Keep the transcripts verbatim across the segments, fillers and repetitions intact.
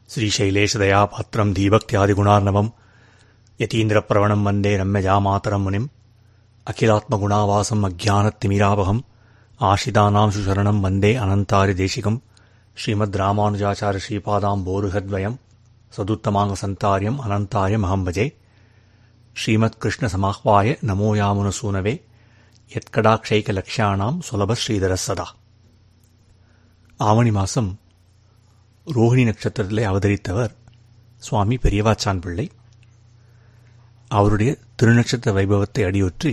श्रीशैलेशदया पात्रं धीभक्त्यादिगुणार्णवं यतीन्द्रप्रवणं वन्दे रम्यजामातरं मुनिम् अखिलात्मगुणावासम् अज्ञानतिमिरावहम् आश्रितानां सुशरणं वन्दे अनन्तार्यदेशिकम् श्रीमद्रामानुजाचार्य श्रीपादाम्बोरुहद्वयम् सदुत्तमाङ्गसन्तार्यम् अनन्तार्यमहं भजे श्रीमत्कृष्णसमाह्वाय नमो यामुनसूनवे यत्कडाक्षैकलक्ष्याणां सुलभश्रीधरः सदा. ஆவணி மாசம் ரோஹிணி நட்சத்திரத்திலே அவதரித்தவர் சுவாமி பெரியவாச்சான் பிள்ளை. அவருடைய திருநட்சத்திர வைபவத்தை அடியொற்றி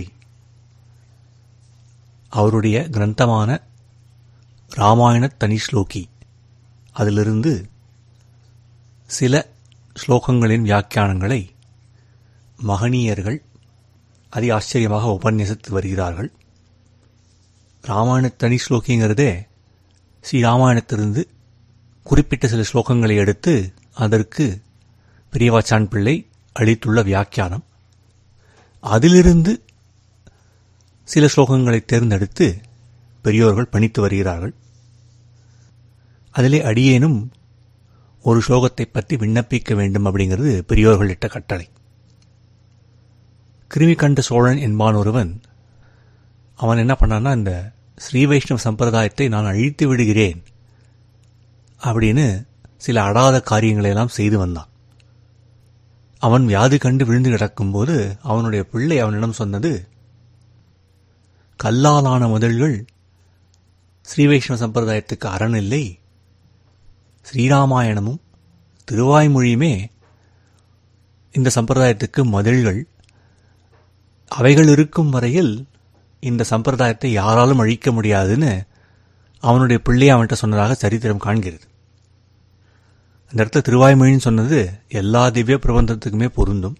அவருடைய கிரந்தமான ராமாயண தனி ஸ்லோகி அதிலிருந்து சில ஸ்லோகங்களின் வியாக்கியானங்களை மகனீயர்கள் அதி ஆச்சரியமாக உபன்யசித்து வருகிறார்கள். ராமாயண தனி ஸ்லோகிங்கிறதே ஸ்ரீராமாயணத்திலிருந்து குறிப்பிட்ட சில ஸ்லோகங்களை எடுத்து அதற்கு பெரியவாச்சான் பிள்ளை அளித்துள்ள வியாக்கியானம். அதிலிருந்து சில ஸ்லோகங்களை தேர்ந்தெடுத்து பெரியோர்கள் பணித்து வருகிறார்கள். அதிலே அடியேனும் ஒரு ஸ்லோகத்தை பற்றி விண்ணப்பிக்க வேண்டும் அப்படிங்கிறது பெரியோர்கள் இட்ட கட்டளை. கிருமிகண்ட சோழன் என்பான் ஒருவன், அவன் என்ன பண்ணான்னா, இந்த ஸ்ரீ வைஷ்ணவ சம்பிரதாயத்தை நான் அழித்து விடுகிறேன் அப்படின்னு சில அடாத காரியங்களையெல்லாம் செய்து வந்தான். அவன் வியாதி கண்டு விழுந்து கிடக்கும்போது அவனுடைய பிள்ளை அவனிடம் சொன்னது, கல்லாலான முதல்கள் ஸ்ரீ வைஷ்ணவ சம்பிரதாயத்துக்கு அரண் இல்லை, ஸ்ரீராமாயணமும் திருவாய்மொழியுமே இந்த சம்பிரதாயத்துக்கு மதில்கள், அவைகள் இருக்கும் வரையில் இந்த சம்பிரதாயத்தை யாராலும் அழிக்க முடியாதுன்னு அவனுடைய பிள்ளையை அவன்கிட்ட சொன்னதாக சரித்திரம் காண்கிறது. அந்த இடத்துல திருவாய்மொழின்னு சொன்னது எல்லா திவ்ய பிரபந்தத்துக்குமே பொருந்தும்.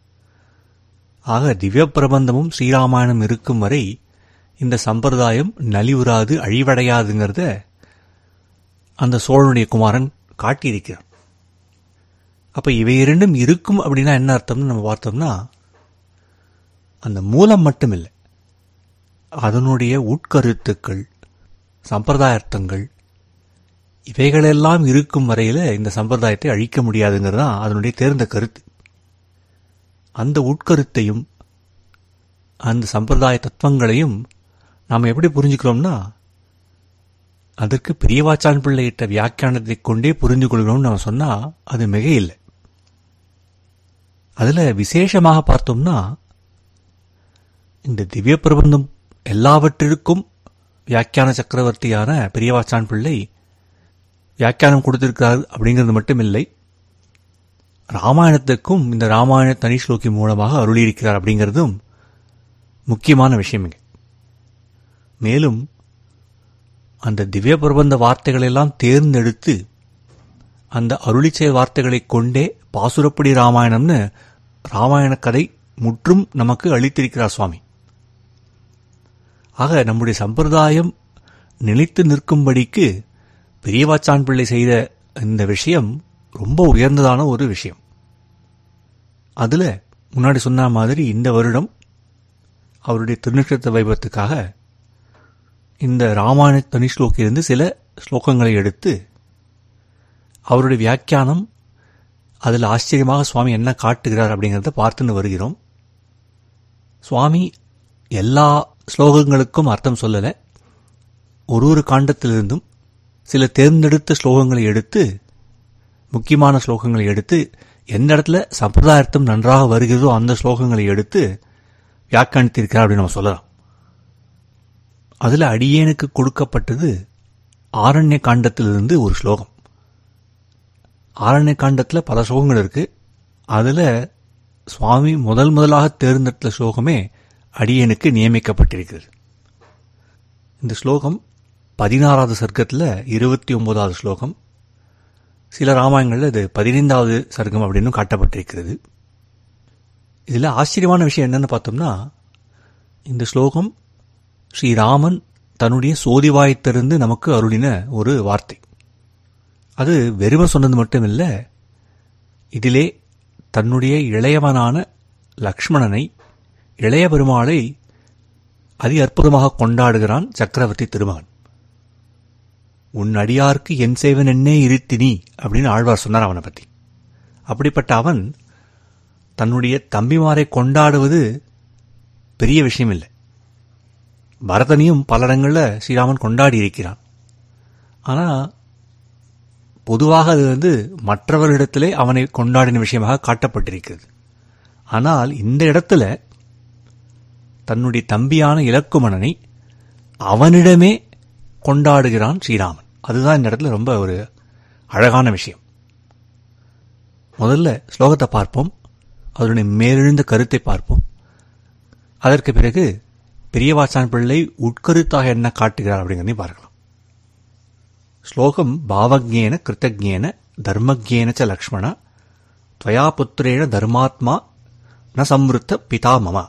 ஆக திவ்ய பிரபந்தமும் ஸ்ரீராமாயணம் இருக்கும் வரை இந்த சம்பிரதாயம் நலிவுறாது, அழிவடையாதுங்கிறத அந்த சோழனுடைய குமாரன் காட்டியிருக்கிறான். அப்ப இவை இரண்டும் இருக்கும் அப்படின்னா என்ன அர்த்தம்னு நம்ம பார்த்தோம்னா, அந்த மூலம் மட்டும் இல்லை, அதனுடைய உட்கருத்துக்கள், சம்பிரதாயார்த்தங்கள், இவைகளெல்லாம் இருக்கும் வரையில இந்த சம்பிரதாயத்தை அழிக்க முடியாதுங்கிறது தான் அதனுடைய தேர்ந்த கருத்து. அந்த உட்கருத்தையும் அந்த சம்பிரதாய தத்துவங்களையும் நாம் எப்படி புரிஞ்சுக்கிறோம்னா, அதற்கு பெரியவாச்சான் பிள்ளையிட்ட வியாக்கியானத்தை கொண்டே புரிந்து கொள்கிறோம்னு நம்ம சொன்னா அது மிக இல்லை. அதுல விசேஷமாக பார்த்தோம்னா, இந்த திவ்ய பிரபந்தம் எல்லாவற்றிற்கும் வியாக்கியான சக்கரவர்த்தியான பெரியவாச்சான் பிள்ளை வியாக்கியானம் கொடுத்திருக்கிறார் அப்படிங்கிறது மட்டும் இல்லை, ராமாயணத்துக்கும் இந்த ராமாயண தனி ஸ்லோகி மூலமாக அருளியிருக்கிறார் அப்படிங்கிறதும் முக்கியமான விஷயம் இங்கே. மேலும் அந்த திவ்ய பிரபந்த வார்த்தைகளெல்லாம் தேர்ந்தெடுத்து அந்த அருளிச்செயல் வார்த்தைகளை கொண்டே பாசுரப்படி ராமாயணம்னு ராமாயண கதை முற்றும் நமக்கு அளித்திருக்கிறார் சுவாமி. ஆக நம்முடைய சம்பிரதாயம் நிலைத்து நிற்கும்படிக்கு பெரியவாச்சான் பிள்ளை செய்த இந்த விஷயம் ரொம்ப உயர்ந்ததான ஒரு விஷயம். அதுல முன்னாடி சொன்ன மாதிரி இந்த வருடம் அவருடைய திருநட்சத்திர வைபவத்துக்காக இந்த ராமாயண தனி ஸ்லோகிலிருந்து சில ஸ்லோகங்களை எடுத்து அவருடைய வியாக்கியானம், அதில் ஆச்சரியமாக சுவாமி என்ன காட்டுகிறார் அப்படிங்கிறத பார்த்துன்னு வருகிறோம். சுவாமி எல்லா ஸ்லோகங்களுக்கும் அர்த்தம் சொல்லலை, ஒரு ஒரு காண்டத்திலிருந்தும் சில தேர்ந்தெடுத்த ஸ்லோகங்களை எடுத்து, முக்கியமான ஸ்லோகங்களை எடுத்து, எந்த இடத்துல சம்பிரதாயர்த்தம் நன்றாக வருகிறதோ அந்த ஸ்லோகங்களை எடுத்து வியாக்கியானித்திருக்கிறார் அப்படின்னு நம்ம சொல்லலாம். அதுல அடியேனுக்கு கொடுக்கப்பட்டது ஆரண்ய காண்டத்திலிருந்து ஒரு ஸ்லோகம். ஆரண்ய காண்டத்துல பல ஸ்லோகங்கள் இருக்கு. அதுல சுவாமி முதல் முதலாக தேர்ந்தெடுத்த ஸ்லோகமே அடியேனுக்கு நியமிக்கப்பட்டிருக்கிறது. இந்த ஸ்லோகம் பதினாறாவது சர்க்கத்துல இருபத்தி ஒன்பதாவது ஸ்லோகம். சில ராமாயணங்கள்ல இது பதினைந்தாவது சர்க்கம் அப்படின்னு காட்டப்பட்டிருக்கிறது. இதுல ஆச்சரியமான விஷயம் என்னன்னு பார்த்தோம்னா, இந்த ஸ்லோகம் ஸ்ரீராமன் தன்னுடைய சோதிவாயத்திலிருந்து நமக்கு அருளின ஒரு வார்த்தை. அது வெறுமை சொன்னது மட்டும் இல்ல, இதிலே தன்னுடைய இளையவனான லக்ஷ்மணனை, இளைய பெருமாளை அதி அற்புதமாக கொண்டாடுகிறான் சக்கரவர்த்தி திருமகன். உன் அடியார்க்கு என் சேவன் என்னே இருத்தினி அப்படின்னு ஆழ்வார் சொன்னார் அவனை பற்றி. அப்படிப்பட்ட அவன் தன்னுடைய தம்பிமாரை கொண்டாடுவது பெரிய விஷயம் இல்லை. பரதனையும் பல இடங்களில் ஸ்ரீராமன் கொண்டாடி இருக்கிறான். ஆனால் பொதுவாக அது வந்து மற்றவர்களிடத்திலே அவனை கொண்டாடின விஷயமாக காட்டப்பட்டிருக்கிறது. ஆனால் இந்த இடத்துல தன்னுடைய தம்பியான இலக்குமணனை அவனிடமே கொண்டாடுகிறான் ஸ்ரீராமன். அதுதான் இந்த இடத்துல ரொம்ப ஒரு அழகான விஷயம். முதல்ல ஸ்லோகத்தை பார்ப்போம், அதனுடைய மேலெழுந்த கருத்தை பார்ப்போம். அதற்கு பிறகு பெரியவாச்சான் பிள்ளை உட்கருத்தாக என்ன காட்டுகிறார் அப்படிங்கிறதையும் பார்க்கலாம். ஸ்லோகம் பாவஜ்ஞேன கிருத்தஜ்ஞேன தர்மஜ்ஞேன ச லக்ஷ்மண த்வயா புத்திரேண தர்மாத்மா ந சம்ருத்த பிதா மம.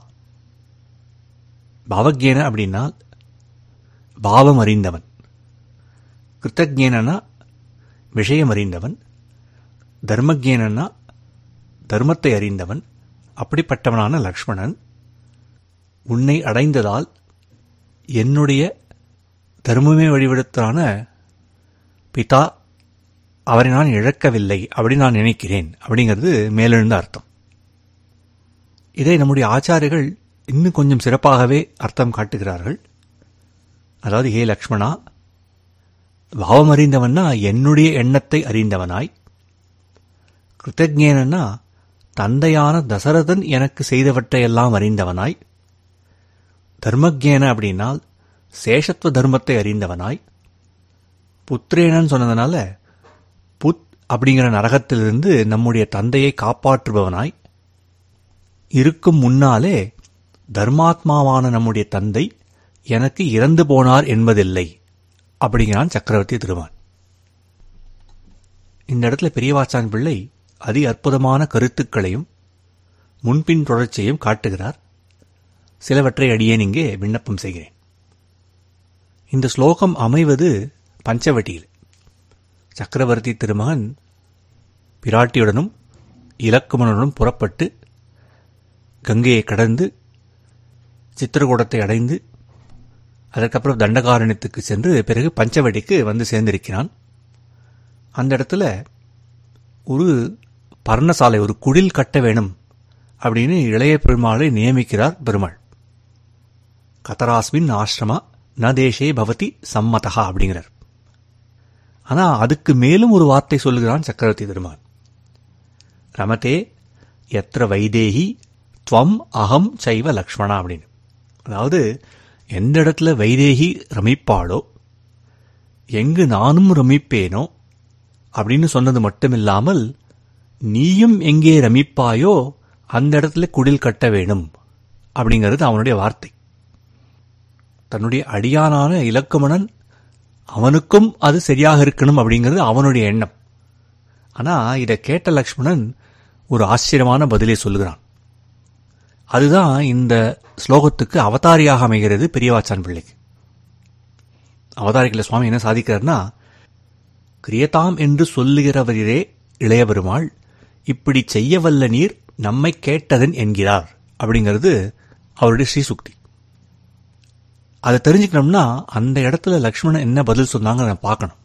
பாவஜ்ஞேன அப்படின்னா பாவம் அறிந்தவன், கிருத்தஜ்ஞேனா விஷயம் அறிந்தவன், தர்மஜ்ஞேனா தர்மத்தை அறிந்தவன். அப்படிப்பட்டவனான லக்ஷ்மணன் உன்னை அடைந்ததால் என்னுடைய தர்மமே வழிவிடத்தான பிதா அவரை நான் இழக்கவில்லை அப்படி நான் நினைக்கிறேன் அப்படிங்கிறது மேலெழுந்த அர்த்தம். இதை நம்முடைய ஆச்சாரியர்கள் இன்னும் கொஞ்சம் சிறப்பாகவே அர்த்தம் காட்டுகிறார்கள். அதாவது, ஹே லக்ஷ்மணா, பாவம் அறிந்தவன்னா என்னுடைய எண்ணத்தை அறிந்தவனாய், கிருத்தஜ்ஞேனா தந்தையான தசரதன் எனக்கு செய்தவற்றையெல்லாம் அறிந்தவனாய், தர்மஜ்ஞேன அப்படின்னால் சேஷத்துவ தர்மத்தை அறிந்தவனாய், புத்திரேனன்னு சொன்னதுனால புத் அப்படிங்கிற நரகத்திலிருந்து நம்முடைய தந்தையை காப்பாற்றுபவனாய் இருக்கும் முன்னாலே தர்மாத்மாவான நம்முடைய தந்தை எனக்கு இறந்து போனார் என்பதில்லை அப்படிங்கிறான் சக்கரவர்த்தி திருமான். இந்த இடத்துல பெரியவாச்சான் பிள்ளை அதி அற்புதமான கருத்துக்களையும் முன்பின் தொடர்ச்சியையும் காட்டுகிறார். சிலவற்றை அடியேன் இங்கே விண்ணப்பம் செய்கிறேன். இந்த ஸ்லோகம் அமைவது பஞ்சவட்டியில். சக்கரவர்த்தி திருமகன் பிராட்டியுடனும் இலக்குமணனுடன் புறப்பட்டு கங்கையை கடந்து சித்திரகூடத்தை அடைந்து அதற்கப்புறம் தண்டகாரண்யத்துக்கு சென்று பிறகு பஞ்சவடிக்கு வந்து சேர்ந்திருக்கிறான். அந்த இடத்துல ஒரு பர்ணசாலை, ஒரு குடில் கட்ட வேணும் அப்படின்னு இளைய பெருமாளை நியமிக்கிறார் பெருமாள். கதராஸ்மின் ஆசிரமா ந தேசே பவதி சம்மதா அப்படிங்கிறார். ஆனா அதுக்கு மேலும் ஒரு வார்த்தை சொல்லுகிறான் சக்கரவர்த்தி திருமான். ரமதே எத்திர வைதேகி துவம் அகம் சைவ லக்ஷ்மணா அப்படின்னு. அதாவது, எந்த இடத்துல வைதேகி ரமிப்பாளோ, எங்கு நானும் ரமிப்பேனோ அப்படின்னு சொன்னது மட்டுமில்லாமல், நீயும் எங்கே ரமிப்பாயோ அந்த இடத்துல குடில் கட்ட வேணும் அப்படிங்கிறது அவனுடைய வார்த்தை. தன்னுடைய அடியானான இலக்குமணன் அவனுக்கும் அது சரியாக இருக்கணும் அப்படிங்கிறது அவனுடைய எண்ணம். ஆனா இதை கேட்ட லக்ஷ்மணன் ஒரு ஆச்சரியமான பதிலை சொல்லுகிறான். அதுதான் இந்த ஸ்லோகத்துக்கு அவதாரியாக அமைகிறது பெரியவாச்சான் பிள்ளைக்கு. அவதாரிகள சுவாமி என்ன சாதிக்கிறார்னா, கிரியதாம் என்று சொல்லுகிறவரே இளைய பெருமாள் இப்படி செய்ய வல்ல நீர் நம்மை கேட்டதன் என்கிறார் அப்படிங்கிறது அவருடைய ஸ்ரீசுக்தி. அதை தெரிஞ்சுக்கணும்னா அந்த இடத்துல லக்ஷ்மணன் என்ன பதில் சொன்னாங்க நான் பார்க்கணும்.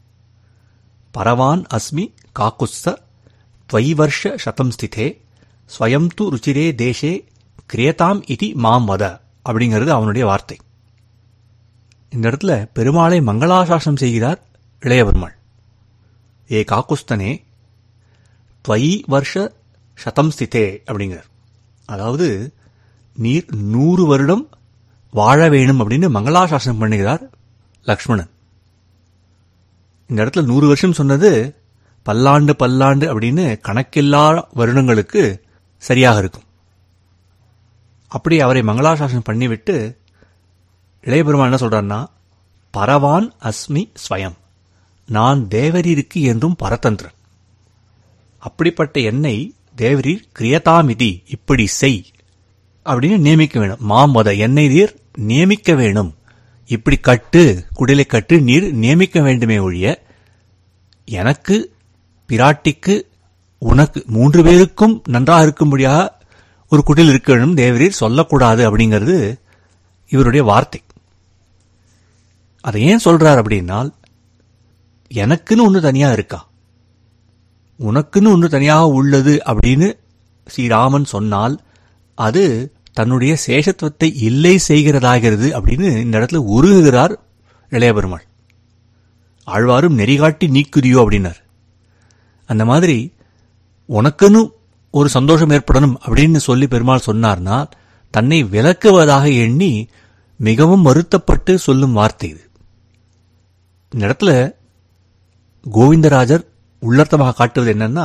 பரவான் அஸ்மி காக்குஸ்த த்வைவர்ஷ சதம் ஸ்திதே ஸ்வயம் து ருச்சிரே தேசே கிரியதாம் இதி மாம் வத அப்படிங்கிறது அவனுடைய வார்த்தை. இந்த இடத்துல பெருமாளை மங்களாசாசனம் செய்கிறார் இளைய பெருமாள். ஏ காக்குஸ்தனே த்வை வருஷ சதம் ஸ்திதே அப்படிங்கிறார். அதாவது, நீர் நூறு வருடம் வாழ வேணும் அப்படின்னு மங்களாசாசனம் பண்ணுகிறார் லக்ஷ்மணன். இந்த இடத்துல நூறு வருஷம் சொன்னது பல்லாண்டு பல்லாண்டு அப்படின்னு கணக்கில்லா வருடங்களுக்கு சரியாக இருக்கும். அப்படி அவரை மங்களாசாசனம் பண்ணிவிட்டு இளைய பெருமாள் என்ன சொல்றான்னா, பரவான் அஸ்மி ஸ்வயம், நான் தேவரீருக்கு என்றும் பரதந்திரன். அப்படிப்பட்ட என்னை தேவரீர் கிரியதாமிதி இப்படி செய் அப்படின்னு நியமிக்க வேணும். மாமத என்னை நீர் நியமிக்க வேணும், இப்படி கட்டு குடிலை கட்டு நீர் நியமிக்க வேண்டுமே ஒழிய எனக்கு பிராட்டிக்கு உனக்கு மூன்று பேருக்கும் நன்றாக இருக்கும்படியாக ஒரு குடில் இருக்க வேண்டும் தேவரீர் சொல்லக்கூடாது அப்படிங்கிறது இவருடைய வார்த்தை. அதை ஏன் சொல்றார் அப்படின்னால், எனக்குன்னு ஒன்று தனியாக இருக்கா, உனக்குன்னு ஒன்று தனியாக உள்ளது அப்படின்னு ஸ்ரீராமன் சொன்னால் அது தன்னுடைய சேஷத்துவத்தை இல்லை செய்கிறதாகிறது அப்படின்னு இந்த இடத்துல உருகுகிறார் இளைய பெருமாள். ஆழ்வாரும் நெறிகாட்டி நீக்குதியோ அப்படின்னார். அந்த மாதிரி உனக்குன்னு ஒரு சந்தோஷம் ஏற்படணும் அப்படின்னு சொல்லி பெருமாள் சொன்னார்னா தன்னை விலக்குவதாக எண்ணி மிகவும் வருத்தப்பட்டு சொல்லும் வார்த்தை இது. இந்த இடத்துல கோவிந்தராஜர் உள்ளர்த்தமாக காட்டுவது என்னன்னா,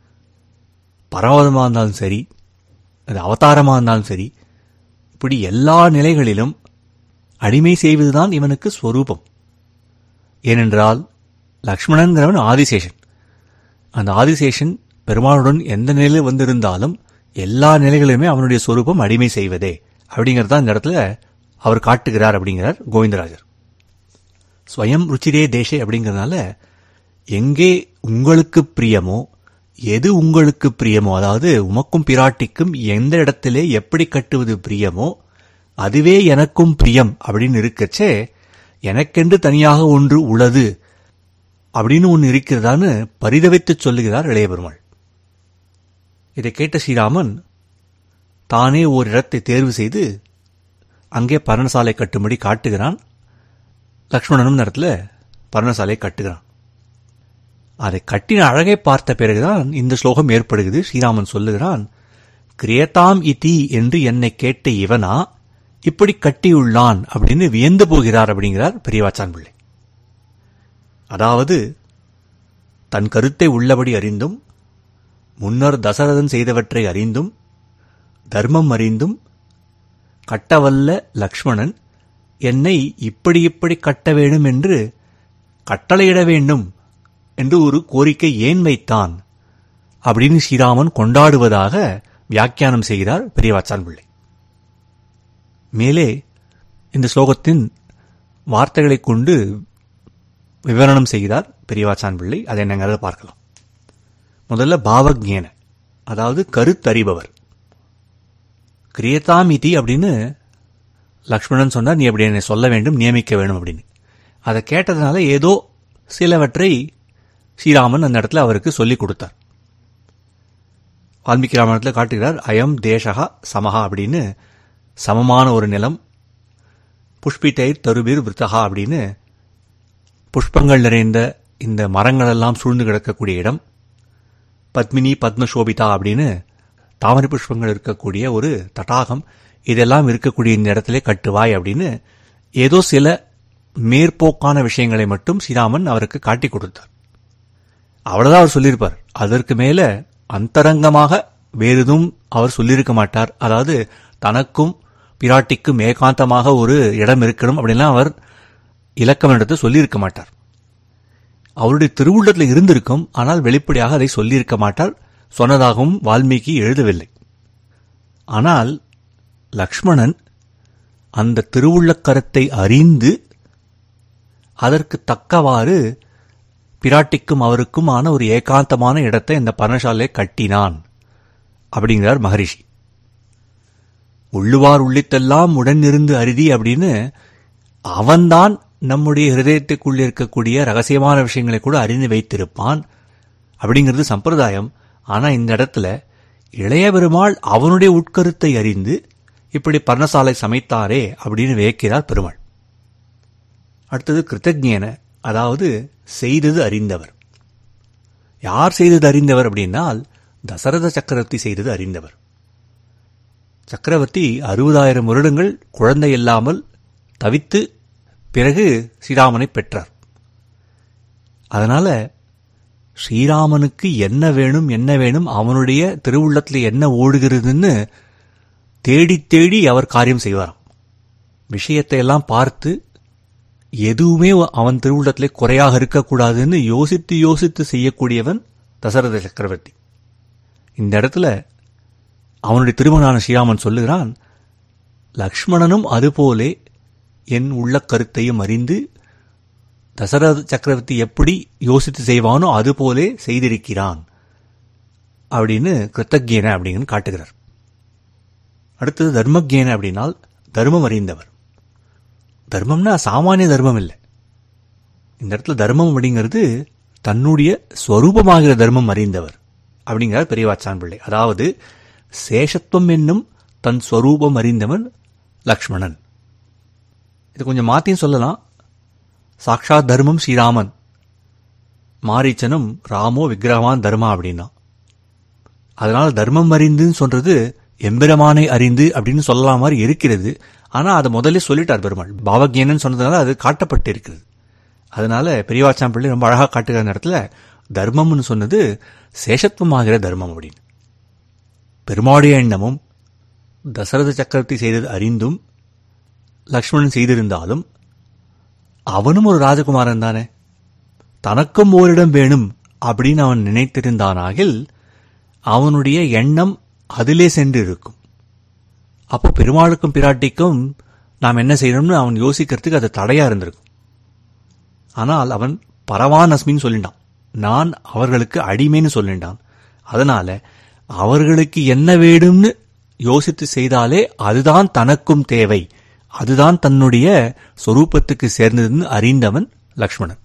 பரவதமாக இருந்தாலும் சரி, அது அவதாரமாக இருந்தாலும் சரி, இப்படி எல்லா நிலைகளிலும் அடிமை செய்வதுதான் இவனுக்கு ஸ்வரூபம். ஏனென்றால் லக்ஷ்மணன்கிறவன் ஆதிசேஷன். அந்த ஆதிசேஷன் பெருமாளுடன் எந்த நிலையில் வந்திருந்தாலும் எல்லா நிலைகளிலுமே அவனுடைய ஸ்வரூபம் அடிமை செய்வதே அப்படிங்கிறது தான் இந்த இடத்துல அவர் காட்டுகிறார் அப்படிங்கிறார் கோவிந்தராஜர். ஸ்வயம் ருச்சிரே தேசே அப்படிங்கிறதுனால எங்கே உங்களுக்கு பிரியமோ, எது உங்களுக்கு பிரியமோ, அதாவது உமக்கும் பிராட்டிக்கும் எந்த இடத்திலே எப்படி கட்டுவது பிரியமோ அதுவே எனக்கும் பிரியம் அப்படின்னு இருக்கச்சே, எனக்கென்று தனியாக ஒன்று உள்ளது அப்படின்னு ஒன்று இருக்கிறதான்னு பரிதவித்து சொல்லுகிறார் இளைய பெருமாள். இதை கேட்ட ஸ்ரீராமன் தானே ஓர் இடத்தை தேர்வு செய்து அங்கே பர்ணசாலை கட்டும்படி காட்டுகிறான். லக்ஷ்மணனும் இடத்துல பர்ணசாலை கட்டுகிறான். அதை கட்டின அழகை பார்த்த பிறகுதான் இந்த ஸ்லோகம் ஏற்படுகிறது. ஸ்ரீராமன் சொல்லுகிறான், கிரியதாம் இதி என்று என்னை கேட்ட இவனா இப்படி கட்டியுள்ளான் அப்படின்னு வியந்து போகிறார் அப்படிங்கிறார் பெரியவாச்சான் பிள்ளை. அதாவது தன் கருத்தை உள்ளபடி அறிந்தும், முன்னர் தசரதன் செய்தவற்றை அறிந்தும், தர்மம் அறிந்தும் கட்டவல்ல லக்ஷ்மணன் என்னை இப்படி இப்படி கட்ட வேண்டும் என்று கட்டளையிட வேண்டும் என்று ஒரு கோரிக்கை ஏன் வைத்தான் அப்படின்னு ஸ்ரீராமன் கொண்டாடுவதாக வியாக்கியானம் செய்கிறார் பெரியவாச்சான் பிள்ளை. மேலே இந்த ஸ்லோகத்தின் வார்த்தைகளை கொண்டு விவரணம் செய்கிறார் பெரியவாச்சான் பிள்ளை. அதை நாங்கள் பார்க்கலாம். முதல்ல பாவஜ்ஞேன, அதாவது கருத்தறிபவர். கிரியதாம் இதி அப்படின்னு லக்ஷ்மணன் சொன்னார், நீ அப்படி என்னை சொல்ல வேண்டும், நியமிக்க வேண்டும் அப்படின்னு. அதை கேட்டதுனால ஏதோ சிலவற்றை ஸ்ரீராமன் அந்த இடத்துல அவருக்கு சொல்லிக் கொடுத்தார். வால்மீகி ராமாயணத்தில் காட்டுகிறார், அயம் தேசகா சமஹா அப்படின்னு, சமமான ஒரு நிலம், புஷ்பிதைர் தருபீர் விருத்தகா அப்படின்னு, புஷ்பங்கள் நிறைந்த இந்த மரங்களெல்லாம் சூழ்ந்து கிடக்கக்கூடிய இடம், பத்மினி பத்மசோபிதா அப்படின்னு தாமரை புஷ்பங்கள் இருக்கக்கூடிய ஒரு தடாகம், இதெல்லாம் இருக்கக்கூடிய இந்த இடத்துல கட்டுவாய் அப்படின்னு ஏதோ சில மேற்போக்கான விஷயங்களை மட்டும் ஸ்ரீராமன் அவருக்கு காட்டி கொடுத்தார். அவ்வளவுதான் அவர் சொல்லியிருப்பார். அதற்கு மேல அந்தரங்கமாக வேறு எதுவும் அவர் சொல்லியிருக்க மாட்டார். அதாவது தனக்கும் பிராட்டிக்கும் ஏகாந்தமாக ஒரு இடம் இருக்கணும் அப்படின்லாம் அவர் இலக்கம் எடுத்து சொல்லியிருக்க மாட்டார். அவருடைய திருவுள்ளத்தில் இருந்திருக்கும், ஆனால் வெளிப்படையாக அதை சொல்லியிருக்க மாட்டார். சொன்னதாகவும் வால்மீகி எழுதவில்லை. ஆனால் லக்ஷ்மணன் அந்த திருவுள்ளக் கருத்தை அறிந்து அதற்கு தக்கவாறு பிராட்டிக்கும் அவருக்கும் ஆன ஒரு ஏகாந்தமான இடத்தை இந்த பர்ணசாலையை கட்டினான் அப்படிங்கிறார் மகரிஷி. உள்ளுவார் உள்ளித்தெல்லாம் உடனிருந்து அருதி அப்படின்னு அவன்தான் நம்முடைய ஹிருதயத்துக்குள் இருக்கக்கூடிய ரகசியமான விஷயங்களை கூட அறிந்து வைத்திருப்பான் அப்படிங்கிறது சம்பிரதாயம். ஆனா இந்த இடத்துல இளைய பெருமாள் அவனுடைய உட்கருத்தை அறிந்து இப்படி பர்ணசாலை சமைத்தாரே அப்படின்னு வியக்கிறார் பெருமாள். அடுத்தது கிருத்தஜ்ஞேன, அதாவது செய்தது அறிந்தவர். யார் செய்தது அறிந்தவர் அப்படின்னால் தசரத சக்கரவர்த்தி செய்தது அறிந்தவர். சக்கரவர்த்தி அறுபதாயிரம் வருடங்கள் குழந்தை இல்லாமல் தவித்து பிறகு ஸ்ரீராமனை பெற்றார். அதனால ஸ்ரீராமனுக்கு என்ன வேணும் என்ன வேணும் அவனுடைய திருவுள்ளத்தில் என்ன ஓடுகிறதுன்னு தேடி தேடி அவர் காரியம் செய்வாராம். விஷயத்தை எல்லாம் பார்த்து எதுவுமே அவன் திருவுள்ளத்திலே குறையாக இருக்கக்கூடாதுன்னு யோசித்து யோசித்து செய்யக்கூடியவன் தசரத சக்கரவர்த்தி. இந்த இடத்துல அவனுடைய திருமகனான ஸ்ரீராமன் சொல்லுகிறான், லக்ஷ்மணனும் அதுபோலே என் உள்ள கருத்தையும் அறிந்து தசரத சக்கரவர்த்தி எப்படி யோசித்து செய்வானோ அதுபோலே செய்திருக்கிறான் அப்படின்னு கிருத்தஜ்ஞேன அப்படின்னு காட்டுகிறார். அடுத்தது தர்மஜ்ஞேன அப்படின்னால் தர்மம் அறிந்தவர். தர்மம்னா சாமானிய தர்மம் இல்லை, இந்த இடத்துல தர்மம் அப்படிங்கிறது தன்னுடைய ஸ்வரூபமாகிற தர்மம் அறிந்தவர் அப்படிங்கிறார் பெரியவாச்சான் பிள்ளை. அதாவது சேஷத்துவம் என்னும் தன் ஸ்வரூபம் அறிந்தவன் லக்ஷ்மணன். இது கொஞ்சம் மாத்தியும் சொல்லலாம். சாக்ஷாத் தர்மம் ஸ்ரீராமன், மாரீச்சனும் ராமோ விக்கிரகவான் தர்மா அப்படின்னா. அதனால தர்மம் அறிந்துன்னு சொல்றது எம்பெருமானை அறிந்து அப்படின்னு சொல்லலாம் மாதிரி இருக்கிறது. ஆனா அதை முதல்ல சொல்லிட்டார் பெருமாள். பாவஜ்ஞானன்னு சொன்னதுனால அது காட்டப்பட்டு இருக்கிறது. அதனால பெரியவாச்சான் பிள்ளை ரொம்ப அழகா காட்டுகிற இடத்துல தர்மம்னு சொன்னது சேஷத்துவமாகிற தர்மம் அப்படின்னு. பெருமாளுடைய எண்ணமும் தசரத சக்கரவர்த்தி செய்தது அறிந்தும் லக்ஷ்மணன் செய்திருந்தாலும் அவனும் ஒரு ராஜகுமாரன் தானே, தனக்கும் ஓரிடம் வேணும் அப்படின்னு அவன் நினைத்திருந்தானாகில் அவனுடைய எண்ணம் அதிலே சென்று இருக்கும். அப்போ பெருமாளுக்கும் பிராட்டிக்கும் நாம் என்ன செய்யணும்னு அவன் யோசிக்கிறதுக்கு அது தடையா இருந்திருக்கும். ஆனால் அவன் பரவான் அஸ்மின்னு சொல்லிட்டான், நான் அவர்களுக்கு அடிமைன்னு சொல்லிட்டான். அதனால அவர்களுக்கு என்ன வேணும்னு யோசித்து செய்தாலே அதுதான் தனக்கும் தேவை, அதுதான் தன்னுடைய சொரூபத்துக்கு சேர்ந்ததுன்னு அறிந்தவன் லக்ஷ்மணன்.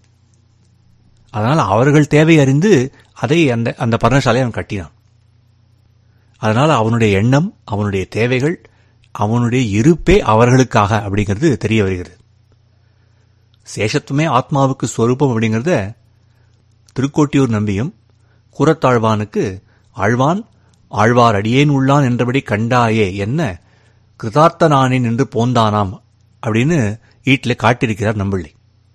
அதனால் அவர்கள் தேவை அறிந்து அதை அந்த அந்த பர்ணசாலையை அவன் கட்டினான். அதனால அவனுடைய எண்ணம், அவனுடைய தேவைகள், அவனுடைய இருப்பே அவர்களுக்காக அப்படிங்கிறது தெரிய வருகிறது. சேஷத்துவமே ஆத்மாவுக்கு ஸ்வரூபம் அப்படிங்கிறத திருக்கோட்டியூர் நம்பியும் கூரத்தாழ்வானுக்கு ஆழ்வான் ஆழ்வார் அடியேன் உள்ளான் என்றபடி கண்டாயே என்ன கிருதார்த்த நானேன் என்று போந்தானாம் அப்படின்னு ஈட்டில் காட்டியிருக்கிறார் நம்பிள்ளை.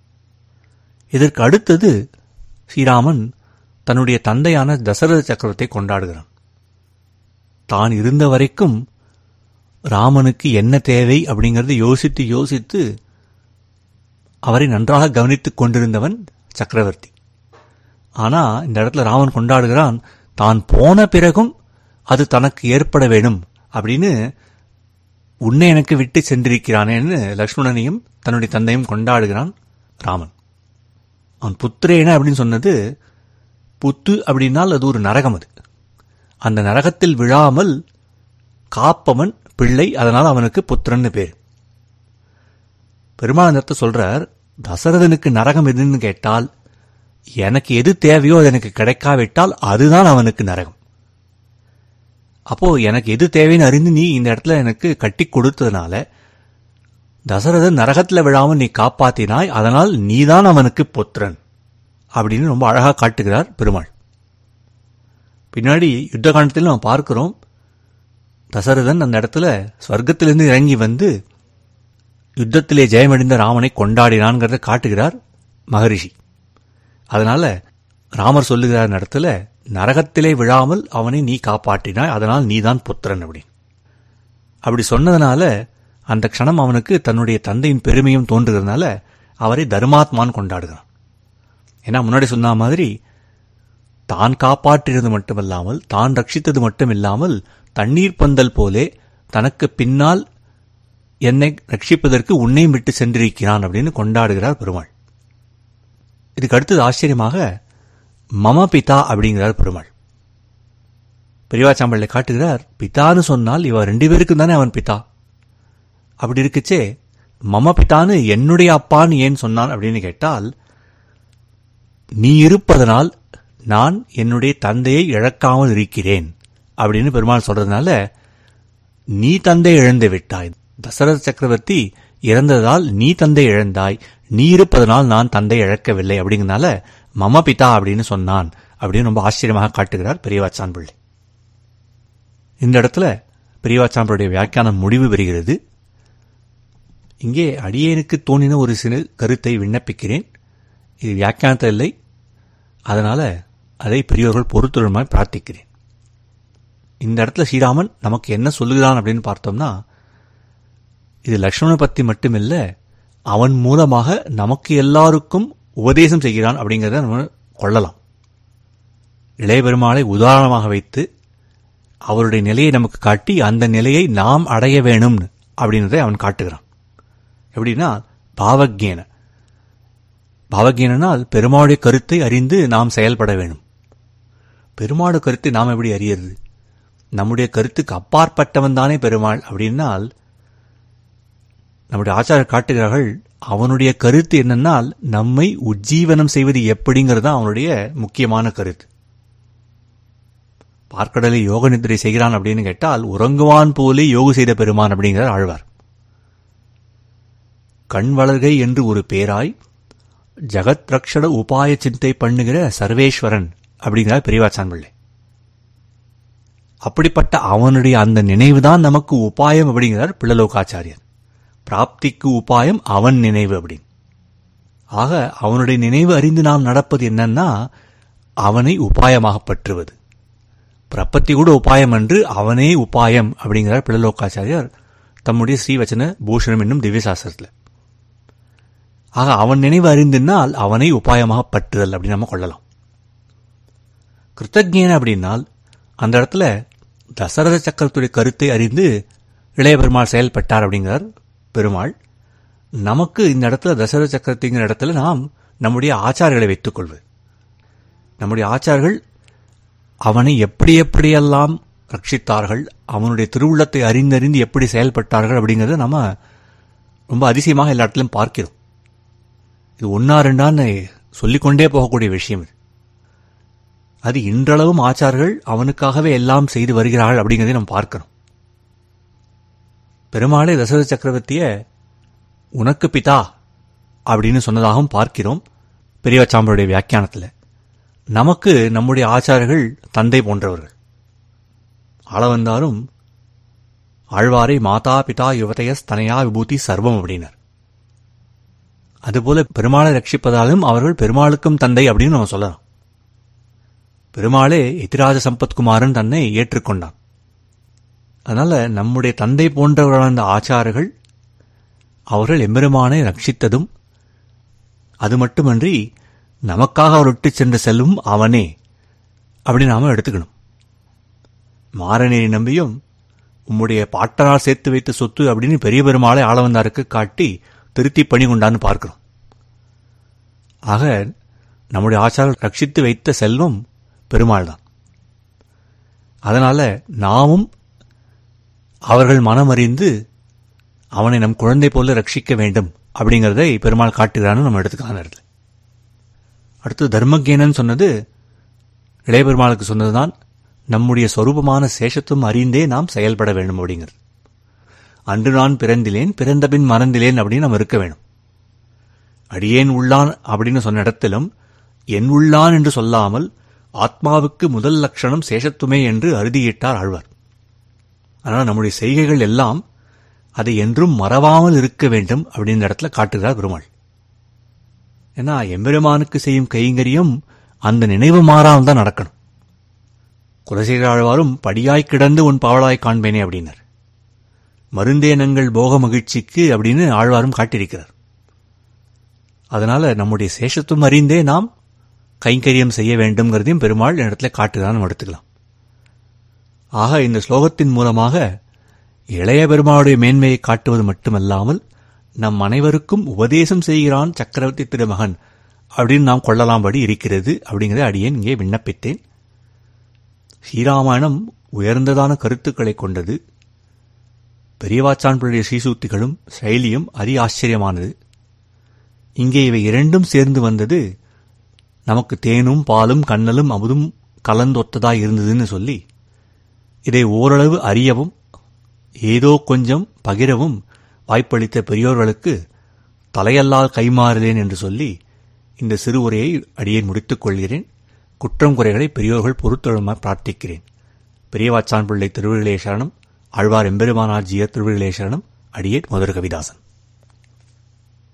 இதற்கு அடுத்தது ஸ்ரீராமன் தன்னுடைய தந்தையான தசரத சக்கரவர்த்தியை கொண்டாடுகிறான். தான் இருந்த வரைக்கும் ராமனுக்கு என்ன தேவை அப்படிங்கறது யோசித்து யோசித்து அவரை நன்றாக கவனித்துக் கொண்டிருந்தவன் சக்கரவர்த்தி. ஆனா இந்த இடத்துல ராமன் கொண்டாடுகிறான், தான் போன பிறகும் அது தனக்கு ஏற்பட வேணும் அப்படின்னு உன்னை எனக்கு விட்டு சென்றிருக்கிறானேன்னு லக்ஷ்மணனையும் தன்னுடைய தந்தையும் கொண்டாடுகிறான் ராமன். அவன் புத்திரேன அப்படின்னு சொன்னது, புத்து அப்படின்னால் அது ஒரு நரகம். அது அந்த நரகத்தில் விழாமல் காப்பவன் பிள்ளை, அதனால் அவனுக்கு புத்திரன்னு பேர். பெருமாள் அந்த சொல்றார், தசரதனுக்கு நரகம் எதுன்னு கேட்டால் எனக்கு எது தேவையோ அது எனக்கு கிடைக்காவிட்டால் அதுதான் அவனுக்கு நரகம். அப்போ எனக்கு எது தேவைன்னு அறிந்து நீ இந்த இடத்துல எனக்கு கட்டி கொடுத்ததுனால தசரதன் நரகத்தில் விழாமல் நீ காப்பாத்தினாய், அதனால் நீதான் அவனுக்கு புத்திரன் அப்படின்னு ரொம்ப அழகா காட்டுகிறார் பெருமாள். பின்னாடி யுத்த காண்டத்தில் நாம் பார்க்கிறோம், தசரதன் அந்த இடத்துல ஸ்வர்க்கத்திலிருந்து இறங்கி வந்து யுத்தத்திலே ஜெயமடைந்த ராமனை கொண்டாடினான்ங்கிறத காட்டுகிறார் மகரிஷி. அதனால ராமர் சொல்லுகிறார் இடத்துல, நரகத்திலே விழாமல் அவனை நீ காப்பாற்றினாய், அதனால் நீதான் புத்திரன் அப்படின்னு. அப்படி சொன்னதுனால அந்த க்ஷணம் அவனுக்கு தன்னுடைய தந்தையின் பெருமையும் தோன்றுகிறதுனால அவரை தர்மாத்மான் கொண்டாடுகிறான். ஏன்னா முன்னாடி சொன்ன மாதிரி தான் காப்பாற்றியது மட்டுமல்லாமல் தான் ரட்சித்தது மட்டும் இல்லாமல் தண்ணீர் பந்தல் போலே தனக்கு பின்னால் என்னை ரட்சிப்பதற்கு உன்னையும் விட்டு சென்றிருக்கிறான் அப்படின்னு கொண்டாடுகிறார் பெருமாள். இதுக்கு அடுத்தது ஆச்சரியமாக மம பிதா அப்படிங்கிறார் பெருமாள். பெரியவாச்சாம்பள்ளை காட்டுகிறார், பிதான்னு சொன்னால் இவ ரெண்டு பேருக்கும் தானே அவன் பிதா. அப்படி இருக்குச்சே மம பிதான்னு என்னுடைய அப்பான்னு ஏன் சொன்னான் அப்படின்னு கேட்டால், நீ இருப்பதனால் நான் என்னுடைய தந்தையை இழக்காமல் இருக்கிறேன் அப்படின்னு பெருமாள் சொல்றதுனால, நீ தந்தை இழந்து விட்டாய், தசரத சக்கரவர்த்தி இறந்ததால் நீ தந்தை இழந்தாய், நீ இருப்பதனால் நான் தந்தை இழக்கவில்லை அப்படிங்கிறதுனால மம பிதா அப்படின்னு சொன்னான் அப்படின்னு ரொம்ப ஆச்சரியமாக காட்டுகிறார் பெரியவாச்சான் பிள்ளை. இந்த இடத்துல பெரியவாச்சான் பிள்ளைய வியாக்கியானம் முடிவு பெறுகிறது. இங்கே அடியேனுக்கு தோணின ஒரு சிறு கருத்தை விண்ணப்பிக்கிறேன். இது வியாக்கியானத்தில் இல்லை, அதனால அதை பெரியவர்கள் பொறுத்துள்ளமாய் பிரார்த்திக்கிறேன். இந்த இடத்துல ஸ்ரீராமன் நமக்கு என்ன சொல்லுகிறான் அப்படின்னு பார்த்தோம்னா, இது லக்ஷ்மணன் பத்தி மட்டுமில்ல, அவன் மூலமாக நமக்கு எல்லாருக்கும் உபதேசம் செய்கிறான் அப்படிங்கிறத நம்ம கொள்ளலாம். இளைய பெருமாளை உதாரணமாக வைத்து அவருடைய நிலையை நமக்கு காட்டி அந்த நிலையை நாம் அடைய வேணும் அப்படின்றதை அவன் காட்டுகிறான். எப்படின்னா பாவஜ்ஞான பாவஜ்ஞானால் பெருமாளுடைய கருத்தை அறிந்து நாம் செயல்பட வேணும். பெருமாளுடைய கருத்தை நாம் எப்படி அறியறது? நம்முடைய கருத்துக்கு அப்பாற்பட்டவன் தானே பெருமாள் அப்படின்னால், நம்முடைய ஆச்சாரியர் காட்டுகிறார்கள், அவனுடைய கருத்து என்னன்னால் நம்மை உஜ்ஜீவனம் செய்வது எப்படிங்கிறது தான் அவனுடைய முக்கியமான கருத்து. பார்க்கடலை யோக நித்திரை செய்கிறான் அப்படின்னு கேட்டால் உறங்குவான் போலே யோகு செய்த பெருமான் அப்படிங்கிறார் ஆழ்வார். கண் வளர்கை என்று ஒரு பேராய் ஜகத் ரக்ஷட உபாய சிந்தை பண்ணுகிற சர்வேஸ்வரன் அப்படிங்கிறார் பெரியவாச்சான் பிள்ளை. அப்படிப்பட்ட அவனுடைய அந்த நினைவுதான் நமக்கு உபாயம் அப்படிங்கிறார் பிள்ளலோகாச்சாரியர். பிராப்திக்கு உபாயம் அவன் நினைவு அப்படின்னு. ஆக அவனுடைய நினைவு அறிந்து நாம் நடப்பது என்னன்னா அவனை உபாயமாக பற்றுவது. பிரபத்தி கூட உபாயம் என்று அவனே உபாயம் அப்படிங்கிறார் பிள்ளலோகாச்சாரியர் தம்முடைய ஸ்ரீவச்சன பூஷணம் என்னும் திவ்யசாஸ்திரத்தில். ஆக அவன் நினைவு அறிந்தினால் அவனை உபாயமாக பற்றுதல் அப்படின்னு நம்ம கொள்ளலாம். கிருத்தஜ்ஞான அப்படின்னால் அந்த இடத்துல தசரத சக்கரத்துடைய கருத்தை அறிந்து இளைய பெருமாள் செயல்பட்டார் அப்படிங்கிறார் பெருமாள். நமக்கு இந்த இடத்துல தசரத சக்கரத்திங்கிற இடத்துல நாம் நம்முடைய ஆச்சாரங்களை வைத்துக் கொள்வது. நம்முடைய ஆச்சார்கள் அவனை எப்படி எப்படியெல்லாம் ரட்சித்தார்கள், அவனுடைய திருவுள்ளத்தை அறிந்தறிந்து எப்படி செயல்பட்டார்கள் அப்படிங்கிறத நம்ம ரொம்ப அதிசயமாக எல்லா இடத்திலும் பார்க்கிறோம். இது ஒன்னா ரெண்டான்னு சொல்லிக்கொண்டே போகக்கூடிய விஷயம். இது அது இன்றளவும் ஆச்சார்கள் அவனுக்காகவே எல்லாம் செய்து வருகிறார்கள் அப்படிங்கிறதை நம்ம பார்க்கிறோம். பெருமாளே தசரத சக்கரவர்த்திய உனக்கு பிதா அப்படின்னு சொன்னதாகவும் பார்க்கிறோம் பெரியவச்சாம்பருடைய வியாக்கியானத்தில். நமக்கு நம்முடைய ஆச்சாரர்கள் தந்தை போன்றவர்கள். ஆள வந்தாலும் ஆழ்வாரை மாதா பிதா யுவதயஸ் தனையா விபூதி சர்வம் அப்படின்னார். அதுபோல பெருமாளை ரட்சிப்பதாலும் அவர்கள் பெருமாளுக்கும் தந்தை அப்படின்னு நம்ம சொல்லலாம். பெருமாளே எதிராஜ சம்பத்குமாரன் தன்னை ஏற்றுக்கொண்டான். அதனால நம்முடைய தந்தை போன்றவர்களான அந்த ஆச்சாரர்கள் அவர்கள் எம்பெருமானை ரட்சித்ததும் அது மட்டுமன்றி நமக்காக அவர் விட்டு சென்று செல்லும் அவனே அப்படி நாம எடுத்துக்கணும். மாறனேரி நம்பியும் உம்முடைய பாட்டனால் சேர்த்து வைத்த சொத்து அப்படின்னு பெரிய பெருமாளை ஆளவந்தாருக்கு காட்டி திருத்தி பணி கொண்டான்னு பார்க்கிறோம். ஆக நம்முடைய ஆச்சாரர்கள் ரட்சித்து வைத்த செல்வம் பெருமாள் தான். அதனால நாமும் அவர்கள் மனமறிந்து அவனை நம் குழந்தை போல ரட்சிக்க வேண்டும் அப்படிங்கிறதை பெருமாள் காட்டுகிறான்னு நம்ம எடுத்துக்கலாம். அடுத்து தர்மஜேனன் சொன்னது இளைய பெருமாளுக்கு சொன்னதுதான் நம்முடைய சொரூபமான சேஷத்துவம் அறிந்தே நாம் செயல்பட வேண்டும் அப்படிங்கிறது. அன்று நான் பிறந்திலேன் பிறந்தபின் மறந்திலேன் அப்படின்னு நம்ம இருக்க வேண்டும். அடியேன் உள்ளான் அப்படின்னு சொன்ன இடத்திலும் என் உள்ளான் என்று சொல்லாமல் ஆத்மாவுக்கு முதல் லட்சணம் சேஷத்துவமே என்று அறுதியிட்டார் ஆழ்வார். அதனால் நம்முடைய செய்கைகள் எல்லாம் அதை என்றும் மறவாமல் இருக்க வேண்டும் அப்படின்ற இடத்துல காட்டுகிறார் பெருமாள். ஏன்னா எம்பெருமானுக்கு செய்யும் கைங்கரியம் அந்த நினைவு மாறாமல் தான் நடக்கணும். குலசேகர ஆழ்வாரும் படியாய் கிடந்து உன் பாவலாய் காண்பேனே அப்படின்னார். மருந்தேனங்கள் போக மகிழ்ச்சிக்கு அப்படின்னு ஆழ்வாரும் காட்டியிருக்கிறார். அதனால நம்முடைய சேஷத்துவம் அறிந்தே நாம் கைங்கரியம் செய்ய வேண்டும்ங்கிறதையும் பெருமாள் இடத்துல காட்டுதான் நம்ம எடுத்துக்கலாம். ஆக இந்த ஸ்லோகத்தின் மூலமாக இளைய பெருமாளுடைய மேன்மையை காட்டுவது மட்டுமல்லாமல் நம் அனைவருக்கும் உபதேசம் செய்கிறான் சக்கரவர்த்தி திருமகன் அப்படின்னு நாம் கொள்ளலாம்படி இருக்கிறது அப்படிங்கிறத அடியேன் இங்கே விண்ணப்பித்தேன். ஸ்ரீராமாயணம் உயர்ந்ததான கருத்துக்களை கொண்டது. பெரியவாச்சான் பிள்ளைய ஸ்ரீசூத்திகளும் செயலியும் அரி ஆச்சரியமானது. இங்கே இவை இரண்டும் சேர்ந்து வந்தது நமக்கு தேனும் பாலும் கண்ணலும் அமுதும் கலந்தொத்ததாய் இருந்ததுன்னு சொல்லி இதை ஓரளவு அறியவும் ஏதோ கொஞ்சம் பகிரவும் வாய்ப்பளித்த பெரியோர்களுக்கு தலையல்லால் கைமாறுலேன் என்று சொல்லி இந்த சிறு உரையை அடியேன் முடித்துக் கொள்கிறேன். குற்றம் குறைகளை பெரியோர்கள் பொறுத்தொழுமாய் பிரார்த்திக்கிறேன். பெரியவாச்சான் பிள்ளை திருவிழிலே சரணம். ஆழ்வார் எம்பெருமானார் ஜியர் திருவிழிலே சரணம். அடியேன் மதுர கவிதாசன்.